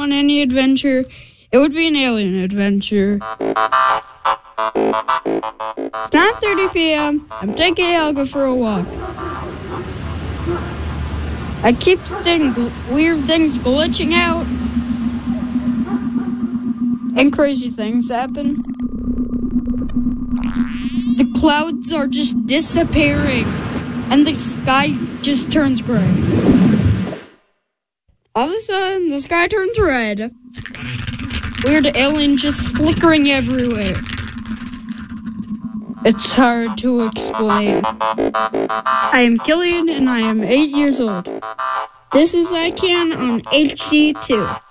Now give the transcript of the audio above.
on any adventure, it would be an alien adventure. It's 9:30 p.m. I'm taking Helga for a walk. I keep seeing weird things glitching out. And crazy things happen. The clouds are just disappearing. And the sky just turns gray. All of a sudden, the sky turns red. Weird aliens just flickering everywhere. It's hard to explain. I am Killian, and I am 8 years old. This is I Can on HD2.